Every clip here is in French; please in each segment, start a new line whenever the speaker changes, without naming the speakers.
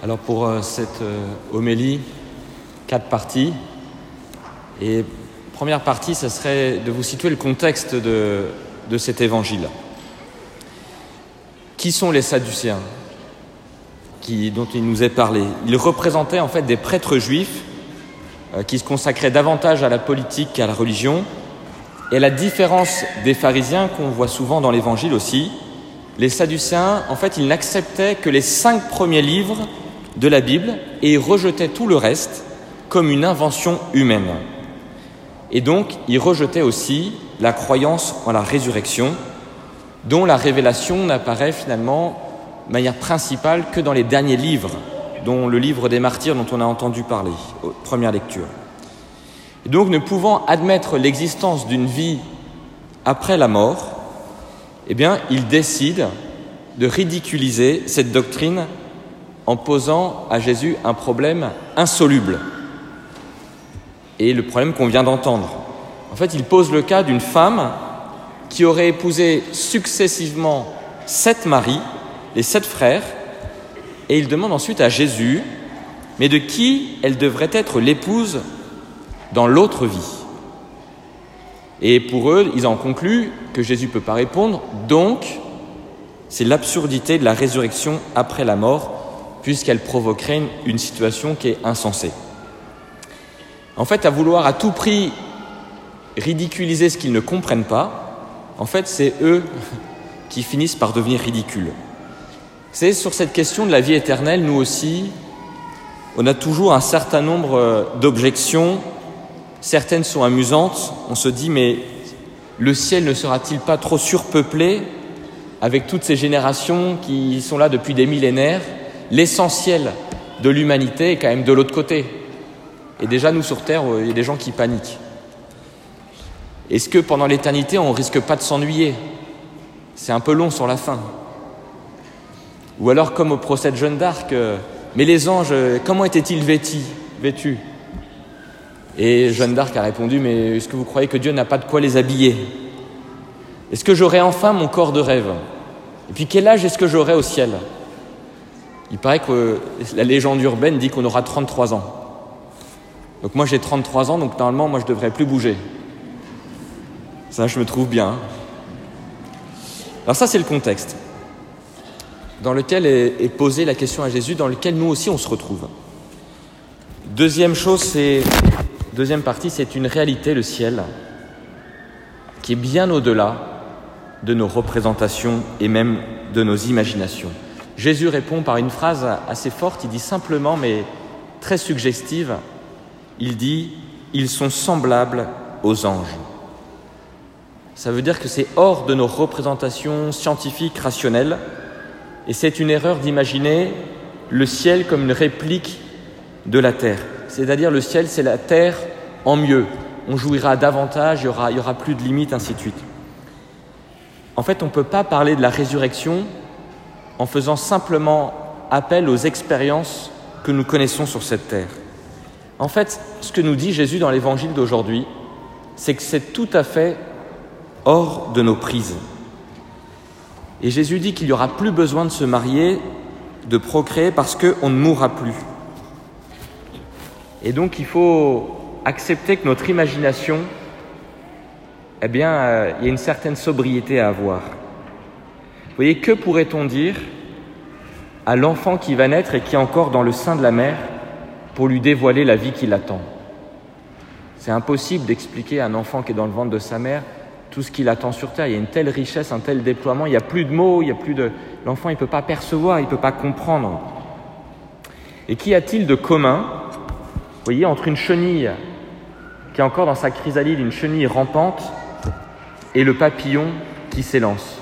Alors pour cette homélie, 4 parties. Et première partie, ça serait de vous situer le contexte de cet évangile. Qui sont les Sadducéens dont il nous est parlé? Ils représentaient en fait des prêtres juifs qui se consacraient davantage à la politique qu'à la religion. Et à la différence des pharisiens qu'on voit souvent dans l'évangile aussi, les Sadducéens, en fait, ils n'acceptaient que les 5 premiers livres de la Bible et ils rejetaient tout le reste comme une invention humaine. Et donc, ils rejetaient aussi la croyance en la résurrection, dont la révélation n'apparaît finalement de manière principale que dans les derniers livres, dont le livre des martyrs dont on a entendu parler, aux premières lectures. Et donc, ne pouvant admettre l'existence d'une vie après la mort, eh bien, ils décident de ridiculiser cette doctrine en posant à Jésus un problème insoluble. Et le problème qu'on vient d'entendre. En fait, ils posent le cas d'une femme qui aurait épousé successivement 7 maris, les 7 frères, et ils demandent ensuite à Jésus, mais de qui elle devrait être l'épouse dans l'autre vie. Et pour eux, ils en concluent que Jésus ne peut pas répondre, donc c'est l'absurdité de la résurrection après la mort, puisqu'elle provoquerait une situation qui est insensée. En fait, à vouloir à tout prix ridiculiser ce qu'ils ne comprennent pas, en fait, c'est eux qui finissent par devenir ridicules. C'est sur cette question de la vie éternelle, nous aussi, on a toujours un certain nombre d'objections. Certaines sont amusantes. On se dit, mais le ciel ne sera-t-il pas trop surpeuplé avec toutes ces générations qui sont là depuis des millénaires? L'essentiel de l'humanité est quand même de l'autre côté. Et déjà, nous, sur Terre, il y a des gens qui paniquent. Est-ce que pendant l'éternité, on ne risque pas de s'ennuyer? C'est un peu long sur la fin. Ou alors, comme au procès de Jeanne d'Arc, mais les anges, comment étaient-ils vêtus? Et Jeanne d'Arc a répondu, mais est-ce que vous croyez que Dieu n'a pas de quoi les habiller? Est-ce que j'aurai enfin mon corps de rêve? Et puis, quel âge est-ce que j'aurai au ciel? Il paraît que la légende urbaine dit qu'on aura 33 ans. Donc moi j'ai 33 ans, donc normalement moi je devrais plus bouger. Ça je me trouve bien. Alors ça c'est le contexte dans lequel est posée la question à Jésus, dans lequel nous aussi on se retrouve. Deuxième partie, c'est une réalité, le ciel, qui est bien au-delà de nos représentations et même de nos imaginations. Jésus répond par une phrase assez forte, il dit simplement, mais très suggestive, il dit « Ils sont semblables aux anges ». Ça veut dire que c'est hors de nos représentations scientifiques, rationnelles, et c'est une erreur d'imaginer le ciel comme une réplique de la terre. C'est-à-dire le ciel, c'est la terre en mieux. On jouira davantage, il y aura plus de limites, ainsi de suite. En fait, on ne peut pas parler de la résurrection en faisant simplement appel aux expériences que nous connaissons sur cette terre. En fait, ce que nous dit Jésus dans l'évangile d'aujourd'hui, c'est que c'est tout à fait hors de nos prises. Et Jésus dit qu'il n'y aura plus besoin de se marier, de procréer, parce qu'on ne mourra plus. Et donc, il faut accepter que notre imagination, il y a une certaine sobriété à avoir. Vous voyez, que pourrait-on dire à l'enfant qui va naître et qui est encore dans le sein de la mère pour lui dévoiler la vie qui l'attend? C'est impossible d'expliquer à un enfant qui est dans le ventre de sa mère tout ce qui l'attend sur Terre. Il y a une telle richesse, un tel déploiement, il n'y a plus de mots, l'enfant il ne peut pas percevoir, il ne peut pas comprendre. Et qu'y a-t-il de commun, vous voyez, entre une chenille qui est encore dans sa chrysalide, une chenille rampante, et le papillon qui s'élance?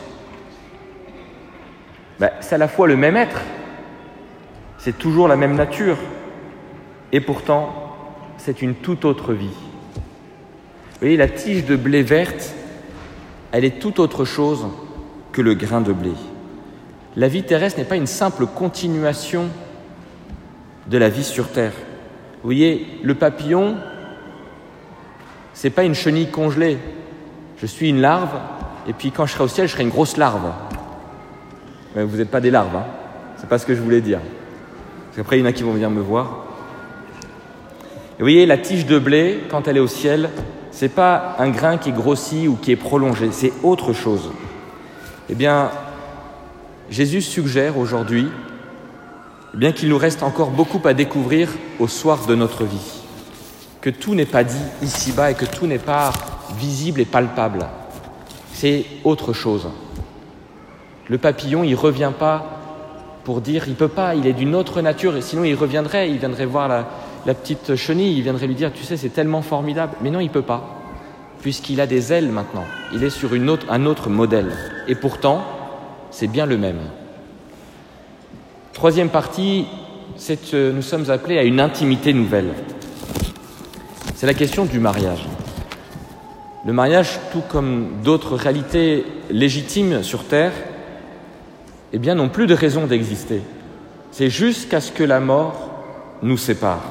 C'est à la fois le même être, c'est toujours la même nature, et pourtant, c'est une toute autre vie. Vous voyez, la tige de blé verte, elle est tout autre chose que le grain de blé. La vie terrestre n'est pas une simple continuation de la vie sur Terre. Vous voyez, le papillon, c'est pas une chenille congelée. Je suis une larve, et puis quand je serai au ciel, je serai une grosse larve. Mais vous n'êtes pas des larves, hein. C'est pas ce que je voulais dire. Parce qu'après, il y en a qui vont venir me voir. Et vous voyez, la tige de blé, quand elle est au ciel, ce n'est pas un grain qui est grossi ou qui est prolongé, c'est autre chose. Eh bien, Jésus suggère aujourd'hui qu'il nous reste encore beaucoup à découvrir au soir de notre vie. Que tout n'est pas dit ici-bas et que tout n'est pas visible et palpable. C'est autre chose. Le papillon, il ne revient pas pour dire, il ne peut pas, il est d'une autre nature, et sinon il viendrait voir la petite chenille, il viendrait lui dire, tu sais, c'est tellement formidable. Mais non, il ne peut pas, puisqu'il a des ailes maintenant. Il est sur un autre modèle. Et pourtant, c'est bien le même. Troisième partie, c'est que nous sommes appelés à une intimité nouvelle. C'est la question du mariage. Le mariage, tout comme d'autres réalités légitimes sur Terre, n'ont plus de raison d'exister. C'est jusqu'à ce que la mort nous sépare.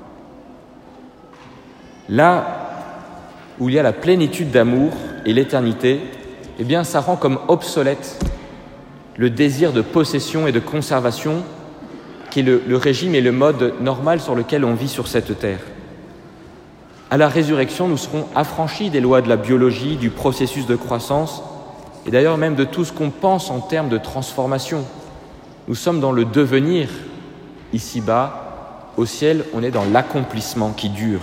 Là où il y a la plénitude d'amour et l'éternité, ça rend comme obsolète le désir de possession et de conservation qui est le régime et le mode normal sur lequel on vit sur cette terre. À la résurrection, nous serons affranchis des lois de la biologie, du processus de croissance et d'ailleurs même de tout ce qu'on pense en termes de transformation. Nous sommes dans le devenir ici-bas. Au ciel, on est dans l'accomplissement qui dure.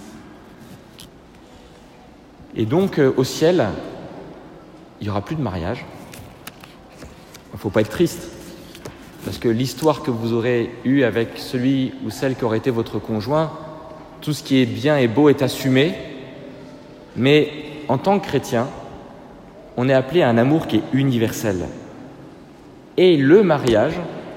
Et donc, au ciel, il n'y aura plus de mariage. Il ne faut pas être triste, parce que l'histoire que vous aurez eue avec celui ou celle qui aurait été votre conjoint, tout ce qui est bien et beau est assumé, mais en tant que chrétien, on est appelé à un amour qui est universel. Et le mariage,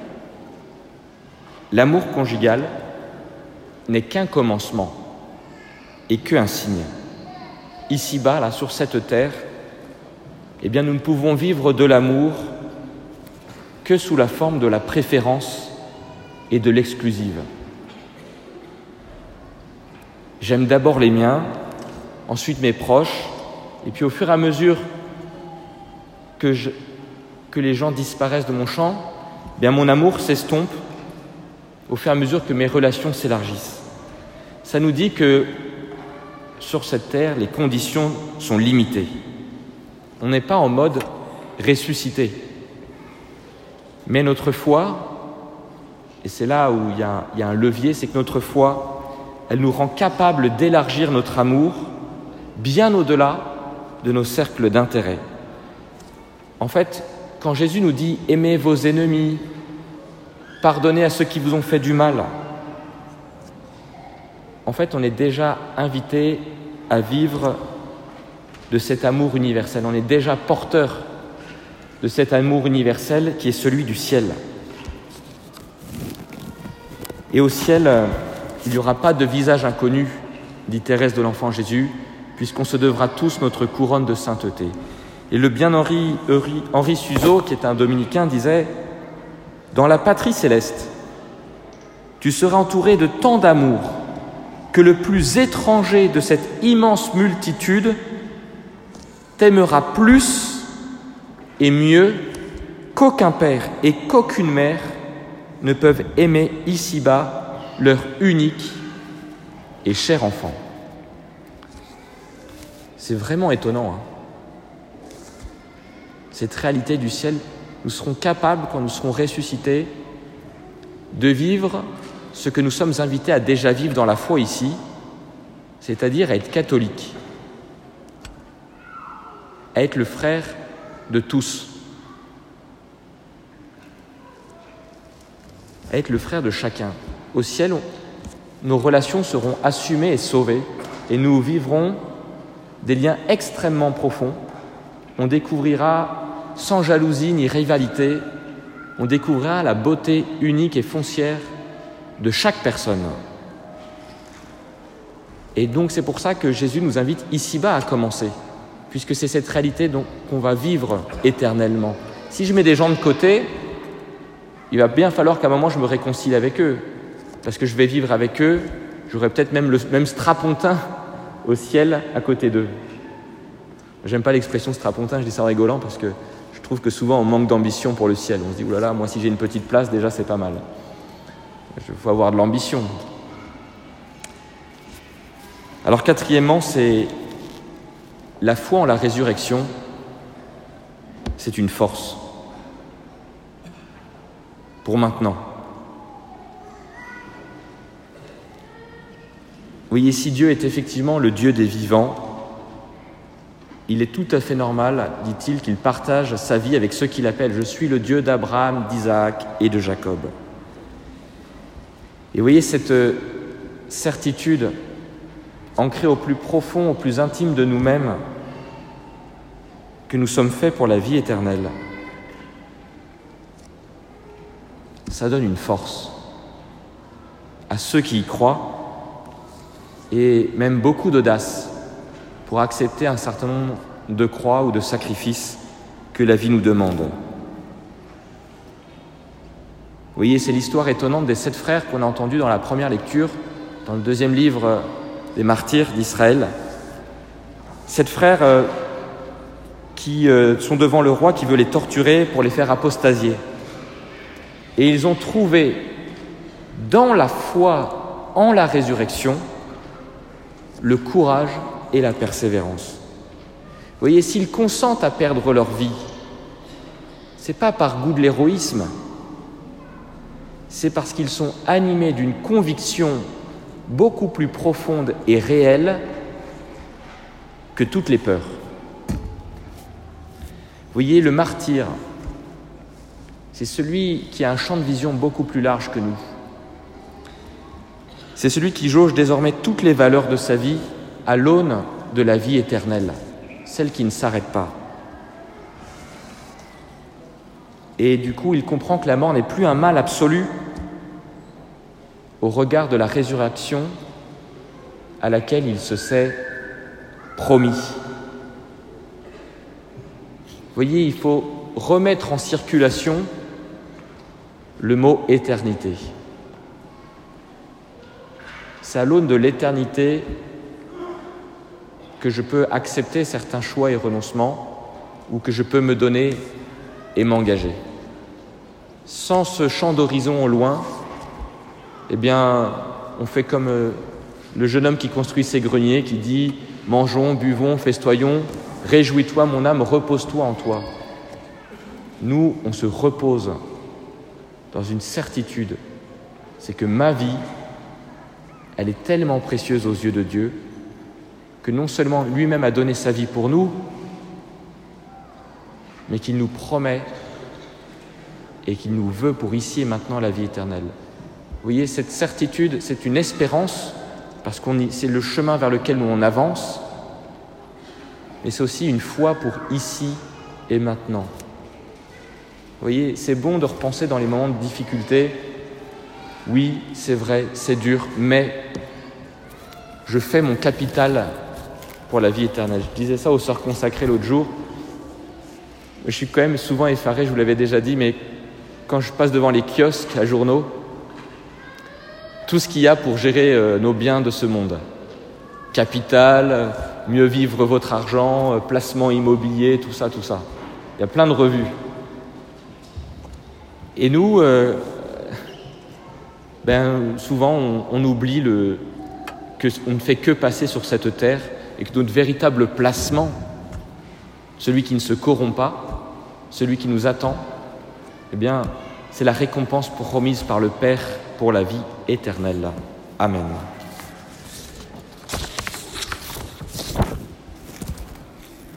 l'amour conjugal, n'est qu'un commencement et qu'un signe. Ici-bas, là, sur cette terre, nous ne pouvons vivre de l'amour que sous la forme de la préférence et de l'exclusive. J'aime d'abord les miens, ensuite mes proches, et puis au fur et à mesure que les gens disparaissent de mon champ, mon amour s'estompe au fur et à mesure que mes relations s'élargissent. Ça nous dit que sur cette terre, les conditions sont limitées. On n'est pas en mode ressuscité. Mais notre foi, et c'est là où il y a un levier, c'est que notre foi, elle nous rend capables d'élargir notre amour bien au-delà de nos cercles d'intérêt. En fait, quand Jésus nous dit « aimez vos ennemis, pardonnez à ceux qui vous ont fait du mal », en fait, on est déjà invité à vivre de cet amour universel. On est déjà porteur de cet amour universel qui est celui du ciel. Et au ciel, il n'y aura pas de visage inconnu, dit Thérèse de l'Enfant Jésus, puisqu'on se devra tous notre couronne de sainteté. Et le bien Henri Suzeau, qui est un dominicain, disait « Dans la patrie céleste, tu seras entouré de tant d'amour que le plus étranger de cette immense multitude t'aimera plus et mieux qu'aucun père et qu'aucune mère ne peuvent aimer ici-bas leur unique et cher enfant. » C'est vraiment étonnant, Cette réalité du ciel, nous serons capables, quand nous serons ressuscités, de vivre ce que nous sommes invités à déjà vivre dans la foi ici, c'est-à-dire à être catholique, à être le frère de tous, à être le frère de chacun. Au ciel, nos relations seront assumées et sauvées, et nous vivrons des liens extrêmement profonds. On découvrira sans jalousie ni rivalité, on découvrira la beauté unique et foncière de chaque personne. Et donc c'est pour ça que Jésus nous invite ici-bas à commencer, puisque c'est cette réalité qu'on va vivre éternellement. Si je mets des gens de côté, il va bien falloir qu'à un moment je me réconcilie avec eux, parce que je vais vivre avec eux, j'aurai peut-être même le même strapontin au ciel à côté d'eux. J'aime pas l'expression strapontin, je dis ça en rigolant, parce que je trouve que souvent on manque d'ambition pour le ciel. On se dit, oulala, moi si j'ai une petite place, déjà c'est pas mal. Il faut avoir de l'ambition. Alors quatrièmement, c'est la foi en la résurrection, c'est une force pour maintenant. Vous voyez, si Dieu est effectivement le Dieu des vivants, il est tout à fait normal, dit-il, qu'il partage sa vie avec ceux qu'il appelle « Je suis le Dieu d'Abraham, d'Isaac et de Jacob ». Et vous voyez cette certitude ancrée au plus profond, au plus intime de nous-mêmes, que nous sommes faits pour la vie éternelle. Ça donne une force à ceux qui y croient et même beaucoup d'audace pour accepter un certain nombre de croix ou de sacrifices que la vie nous demande. Vous voyez, c'est l'histoire étonnante des 7 frères qu'on a entendus dans la première lecture, dans le 2e livre des martyrs d'Israël. 7 frères qui sont devant le roi qui veut les torturer pour les faire apostasier. Et ils ont trouvé dans la foi en la résurrection le courage et la persévérance. Vous voyez, s'ils consentent à perdre leur vie, ce n'est pas par goût de l'héroïsme, c'est parce qu'ils sont animés d'une conviction beaucoup plus profonde et réelle que toutes les peurs. Vous voyez, le martyr, c'est celui qui a un champ de vision beaucoup plus large que nous. C'est celui qui jauge désormais toutes les valeurs de sa vie à l'aune de la vie éternelle, celle qui ne s'arrête pas. Et du coup, il comprend que la mort n'est plus un mal absolu au regard de la résurrection à laquelle il se s'est promis. Vous voyez, il faut remettre en circulation le mot « éternité ». C'est à l'aune de l'éternité que je peux accepter certains choix et renoncements ou que je peux me donner et m'engager. Sans ce champ d'horizon au loin, eh bien, on fait comme le jeune homme qui construit ses greniers, qui dit « Mangeons, buvons, festoyons, réjouis-toi mon âme, repose-toi en toi ». Nous, on se repose dans une certitude, c'est que ma vie, elle est tellement précieuse aux yeux de Dieu que non seulement lui-même a donné sa vie pour nous, mais qu'il nous promet et qu'il nous veut pour ici et maintenant la vie éternelle. Vous voyez, cette certitude, c'est une espérance, parce que c'est le chemin vers lequel on avance, mais c'est aussi une foi pour ici et maintenant. Vous voyez, c'est bon de repenser dans les moments de difficulté. Oui, c'est vrai, c'est dur, mais je fais mon capital pour la vie éternelle. Je disais ça aux sœurs consacrées l'autre jour. Je suis quand même souvent effaré, je vous l'avais déjà dit, mais quand je passe devant les kiosques à journaux, tout ce qu'il y a pour gérer nos biens de ce monde. Capital, mieux vivre votre argent, placement immobilier, tout ça. Il y a plein de revues. Et nous, souvent, on oublie qu'on ne fait que passer sur cette terre et que notre véritable placement, celui qui ne se corrompt pas, celui qui nous attend, eh bien, c'est la récompense promise par le Père pour la vie éternelle. Amen.